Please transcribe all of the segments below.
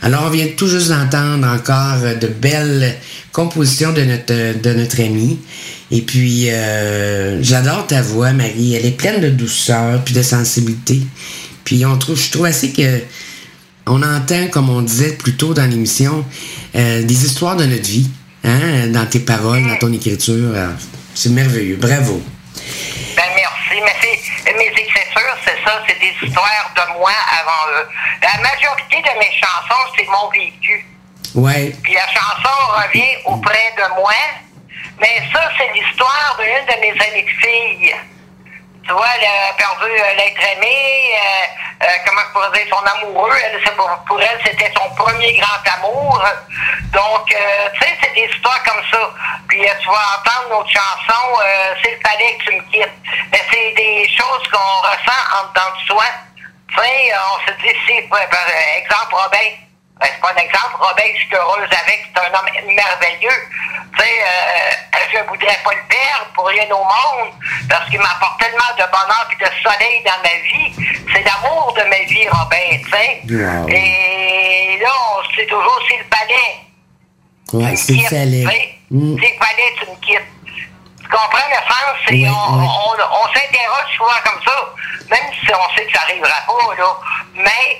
Alors, on vient tout juste d'entendre encore de belles compositions de notre ami. Et puis, j'adore ta voix, Marie. Elle est pleine de douceur puis de sensibilité. Puis, je trouve assez que on entend, comme on disait plus tôt dans l'émission, des histoires de notre vie, hein, dans tes paroles, dans ton écriture. Alors, c'est merveilleux. Bravo. Ben, merci. Mais mes écritures, c'est ça, c'est des histoires de moi avant eux. La majorité de mes chansons, c'est mon vécu. Ouais. Puis la chanson revient auprès de moi, mais ça, c'est l'histoire d'une de mes amies de filles. Tu vois, elle a perdu l'être aimé, comment je pourrais dire, son amoureux. Pour elle, c'était son premier grand amour. Donc, tu sais, c'est des histoires comme ça. Puis tu vas entendre notre chanson, s'il fallait que tu me quittes. Mais c'est des choses qu'on ressent en dedans de soi. Tu sais, on se dit, par exemple, Robin. C'est pas un exemple. Robin, je suis heureuse avec. C'est un homme merveilleux. Tu sais, je voudrais pas le perdre pour rien au monde parce qu'il m'apporte tellement de bonheur et de soleil dans ma vie. C'est l'amour de ma vie, Robin, tu sais. Wow. Et là, on sait toujours s'il fallait. Ouais, s'il fallait. S'il fallait, tu me quittes. Tu comprends le sens? C'est, oui, on s'interroge souvent comme ça, même si on sait que ça n'arrivera pas, là. Mais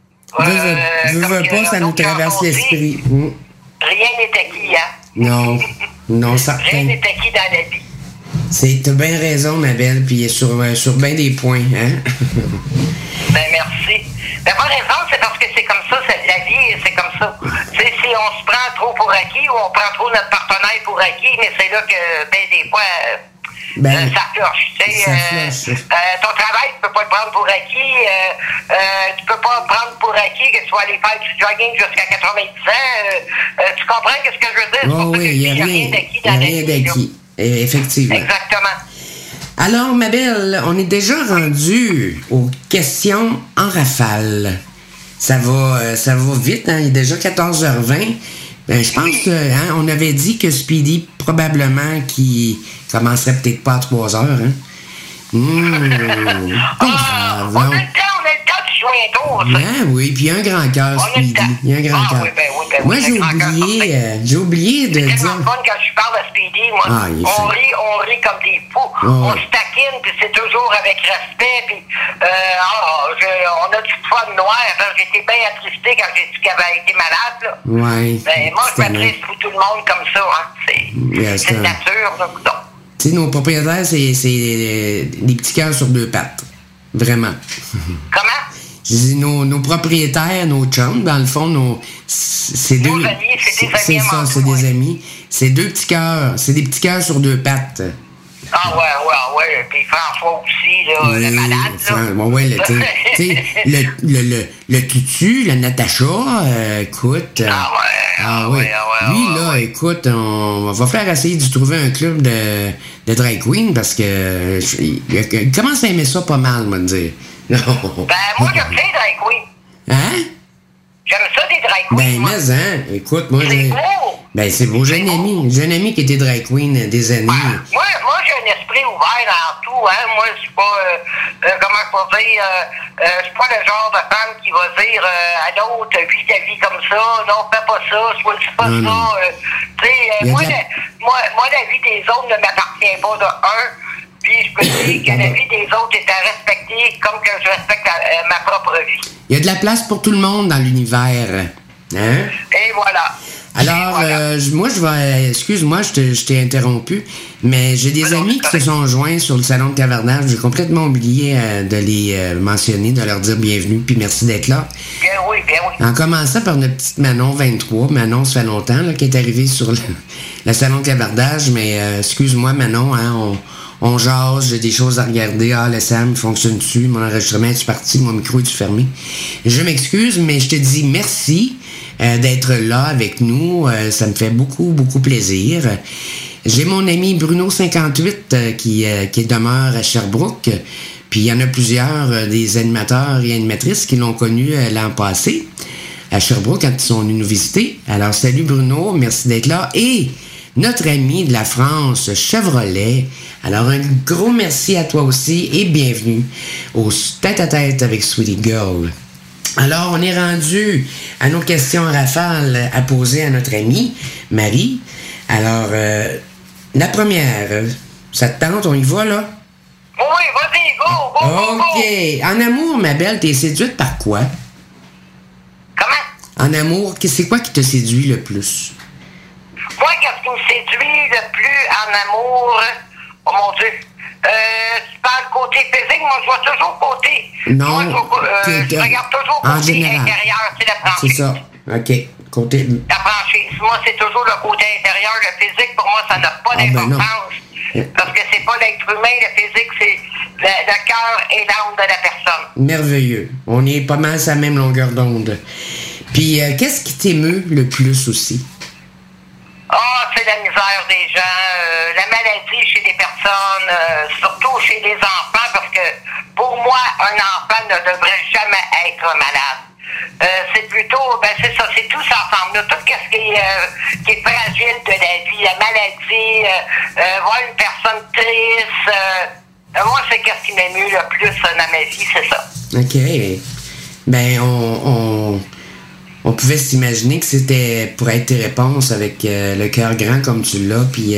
je veux pas, ça nous traverse l'esprit. Rien n'est acquis, hein? Non, certain. Rien n'est acquis dans la vie. T'as bien raison, ma belle, puis sur bien des points, hein? Ben, merci. Ben, par exemple, c'est parce que c'est comme ça, la vie, c'est comme ça. Tu sais, si on se prend trop pour acquis ou on prend trop notre partenaire pour acquis, mais c'est là que, des fois, ça cloche. Tu sais, ton travail, tu peux pas le prendre pour acquis. Tu peux pas prendre pour acquis que tu vas aller faire du jogging jusqu'à 90 ans. Tu comprends ce que je veux dire? Oh oui, il n'y a rien d'acquis dans la vie. Effectivement. Exactement. Alors, ma belle, on est déjà rendu aux questions en rafale. Ça va vite, hein? Il est déjà 14h20. Ben, je pense qu'on avait dit que Speedy, probablement, qui commencerait peut-être pas à 3h. Hein? Pas grave. On a le temps de joindre. Ah oui, puis un grand cœur, Speedy. Il y a un grand cœur. Moi, j'ai oublié de dire... C'est tellement fun quand je parle à Speedy, moi. On rit comme des fous. On se taquine, puis c'est toujours avec respect, puis on a du fun noir. J'étais bien attristé quand j'ai dit qu'il avait été malade, là. Ouais. Ben, moi, je m'attriste pour tout le monde comme ça, hein. C'est nature, là, donc. Tu sais, nos propriétaires, c'est des petits cœurs sur deux pattes. Vraiment. Comment? Je dis, nos propriétaires, nos chums, dans le fond, c'est deux... Nos amis, c'est des amis. C'est ça, c'est des amis. C'est deux petits cœurs. C'est des petits cœurs sur deux pattes. Ah ouais. Puis François aussi, là, le malade, là. Tu sais, le tutu, le Natacha, écoute... ouais. Lui, là, écoute, on va faire essayer de trouver un club de drag queen parce que il commence à aimer ça pas mal, moi, dire. Ben, moi, j'aime ça, les drag queens. Hein? J'aime ça, des drag queens. Ben, mais, hein, écoute, moi, c'est beau. Ben, c'est beau. J'ai un ami qui était drag queen des années. Moi, j'ai un esprit ouvert dans tout, hein. Moi, je suis pas, comment je peux dire, je suis pas le genre de femme qui va dire à l'autre, vis ta vie comme ça, non, fais pas ça, choisis pas ça. Tu sais, moi, la vie des autres ne m'appartient pas de un. Puis je peux dire que la vie des autres est à respecter comme que je respecte ma propre vie. Il y a de la place pour tout le monde dans l'univers. Hein? Et voilà. Alors, moi, excuse-moi, je t'ai interrompu, mais j'ai des amis qui se sont joints sur le salon de cavernage. J'ai complètement oublié de les mentionner, de leur dire bienvenue, puis merci d'être là. Bien oui. En commençant par notre petite Manon 23. Manon, ça fait longtemps là, qu'elle est arrivée sur le salon de cavernage, mais excuse-moi, Manon, hein, on jase, j'ai des choses à regarder. Ah, le Sam, fonctionne-tu? Mon enregistrement est-tu parti? Mon micro est-tu fermé? Je m'excuse, mais je te dis merci d'être là avec nous. Ça me fait beaucoup, beaucoup plaisir. J'ai mon ami Bruno 58 qui demeure à Sherbrooke. Puis il y en a plusieurs des animateurs et animatrices qui l'ont connu l'an passé à Sherbrooke quand ils sont venus nous visiter. Alors, salut Bruno, merci d'être là. Et notre ami de la France, Chevrolet. Alors, un gros merci à toi aussi et bienvenue au Tête à Tête avec Sweetie Girl. Alors, on est rendu à nos questions rafales à poser à notre amie Marie. Alors, la première, ça te tente, on y va, là? Oui, vas-y, go! OK. En amour, ma belle, t'es séduite par quoi? Comment? En amour, c'est quoi qui te séduit le plus? Moi, qu'est-ce qui me séduit le plus en amour? Oh mon Dieu! Tu parles côté physique, moi je vois toujours côté. Non, moi, je regarde toujours côté en général. intérieur, c'est la franchise. C'est ça. OK. Côté. La franchise. Moi, c'est toujours le côté intérieur. Le physique, pour moi, ça n'a pas d'importance. Parce que c'est pas l'être humain, le physique, c'est le cœur et l'âme de la personne. Merveilleux. On est pas mal sur la même longueur d'onde. Puis, qu'est-ce qui t'émeut le plus aussi? C'est la misère des gens, la maladie chez les personnes, surtout chez les enfants, parce que pour moi, un enfant ne devrait jamais être malade. C'est plutôt, c'est ça, c'est tout ça ensemble. Tout ce qui est fragile de la vie, la maladie, voir une personne triste. Moi, c'est ce qui m'émeut le plus dans ma vie, c'est ça. OK. Ben, on pouvait s'imaginer que c'était pour être tes réponses avec le cœur grand comme tu l'as, puis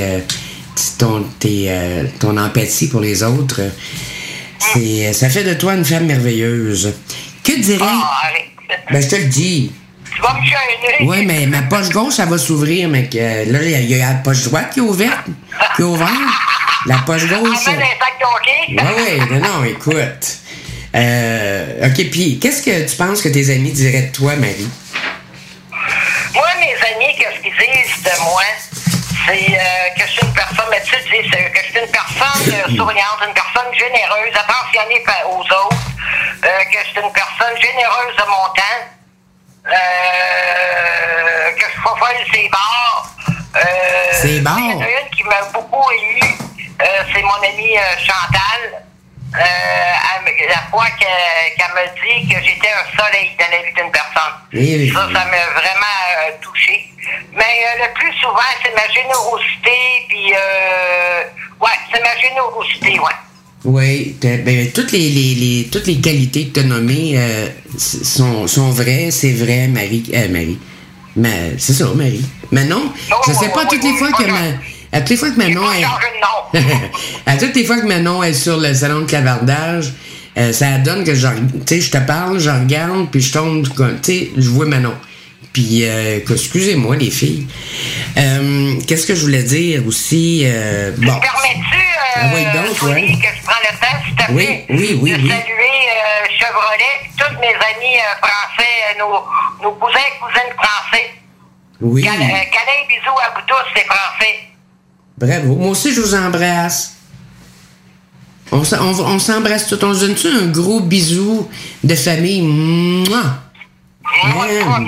ton empathie pour les autres. Ça fait de toi une femme merveilleuse. Que dirais... Ben, je te le dis. Tu vas me gêner. Oui, mais ma poche gauche, ça va s'ouvrir, mais là, il y a la poche droite qui est ouverte. La poche gauche... Oui, non, écoute. OK, puis qu'est-ce que tu penses que tes amis diraient de toi, Marie? Moi, mes amis, qu'est-ce qu'ils disent de moi? C'est que je suis une personne, mais tu dis que je suis une personne souriante, une personne généreuse, attentionnée aux autres, que je suis une personne généreuse de mon temps, que je suis folle ses bars. Ses bars? Il y en a une qui m'a beaucoup ému, c'est mon amie Chantal. La fois qu'elle m'a dit que j'étais un soleil dans la vie d'une personne. Oui. Ça m'a vraiment touché. Mais le plus souvent, c'est ma générosité, puis c'est ma générosité, Oui, ben, toutes les qualités que tu as nommées sont vraies, c'est vrai, Marie. Mais c'est ça, Marie. Manon, je sais pas, toutes les fois que Manon est... À toutes les fois que Manon est sur le salon de clavardage, ça donne que je te parle, je regarde, puis je tombe, je vois Manon. Puis, excusez-moi, les filles. Qu'est-ce que je voulais dire aussi? Bon. Permets-tu, que je prends le temps, s'il te plaît, de saluer Chevrolet, tous mes amis français, nos cousins et cousines français. Oui. Câlin, bisous à vous tous, les Français. Bravo. Moi aussi, je vous embrasse. On s'embrasse tout. On se donne-tu un gros bisou de famille? Mouah! Moi.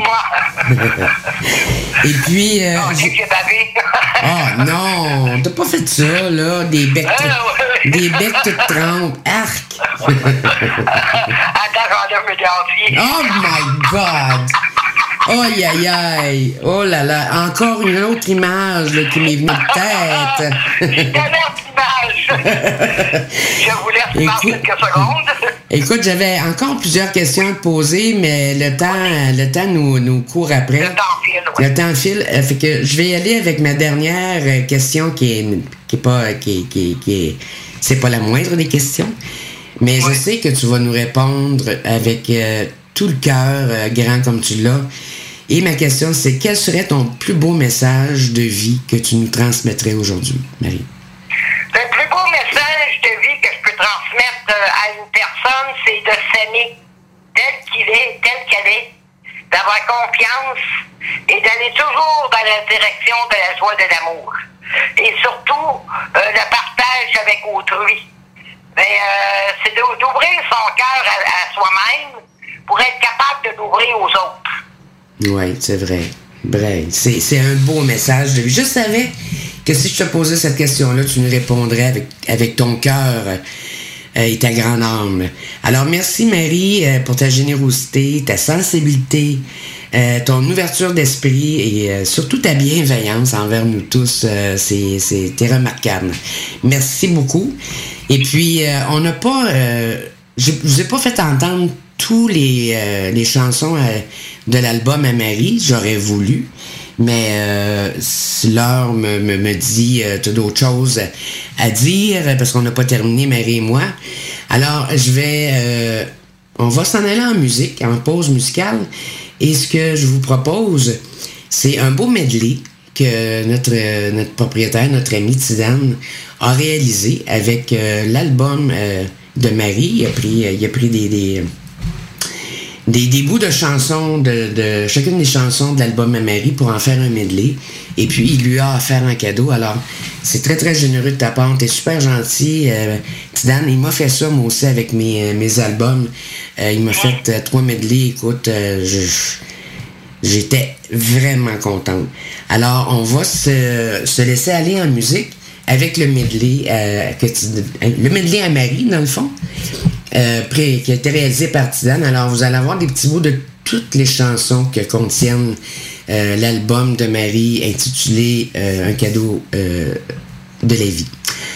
Et puis... j'ai bavé. Non, t'as pas fait ça, là. Des becs toutes trempes. Arc! Attends, j'enlève mes dentiers. Oh my God! Aïe, aïe, aïe! Oh là là! Encore une autre image là, qui m'est venue de tête. C'est une autre image. Je vous laisse passer quelques secondes. Écoute, j'avais encore plusieurs questions à te poser, mais le temps nous court après. Le temps file. Fait que je vais y aller avec ma dernière question c'est pas la moindre des questions. Mais je sais que tu vas nous répondre avec tout le cœur grand comme tu l'as. Et ma question, c'est quel serait ton plus beau message de vie que tu nous transmettrais aujourd'hui, Marie? Le plus beau message de vie que je peux transmettre à une personne, c'est de s'aimer tel qu'il est, tel qu'elle est, d'avoir confiance et d'aller toujours dans la direction de la joie de l'amour. Et surtout, le partage avec autrui. Mais c'est d'ouvrir son cœur à soi-même pour être capable de l'ouvrir aux autres. Oui, c'est vrai. Bref, c'est un beau message. Je savais que si je te posais cette question-là, tu nous répondrais avec ton cœur et ta grande âme. Alors, merci Marie pour ta générosité, ta sensibilité, ton ouverture d'esprit et surtout ta bienveillance envers nous tous. C'était remarquable. Merci beaucoup. Et puis, on n'a pas... je vous ai pas fait entendre tous les chansons de l'album à Marie, j'aurais voulu. Mais l'heure me dit tu as d'autres choses à dire parce qu'on n'a pas terminé, Marie et moi. Alors, on va s'en aller en musique, en pause musicale. Et ce que je vous propose, c'est un beau medley que notre propriétaire, notre ami Tidane, a réalisé avec l'album de Marie. Il a pris des bouts de chansons, de chacune des chansons de l'album à Marie pour en faire un medley. Et puis, il lui a offert un cadeau. Alors, c'est très, très généreux de ta part. T'es super gentil. Tidane, il m'a fait ça, moi aussi, avec mes albums. Il m'a fait 3 medleys. Écoute, j'étais vraiment contente. Alors, on va se laisser aller en musique avec le medley, le medley à Marie, dans le fond. Qui a été réalisé par Tidane. Alors, vous allez avoir des petits bouts de toutes les chansons que contiennent l'album de Marie intitulé Un cadeau de la vie.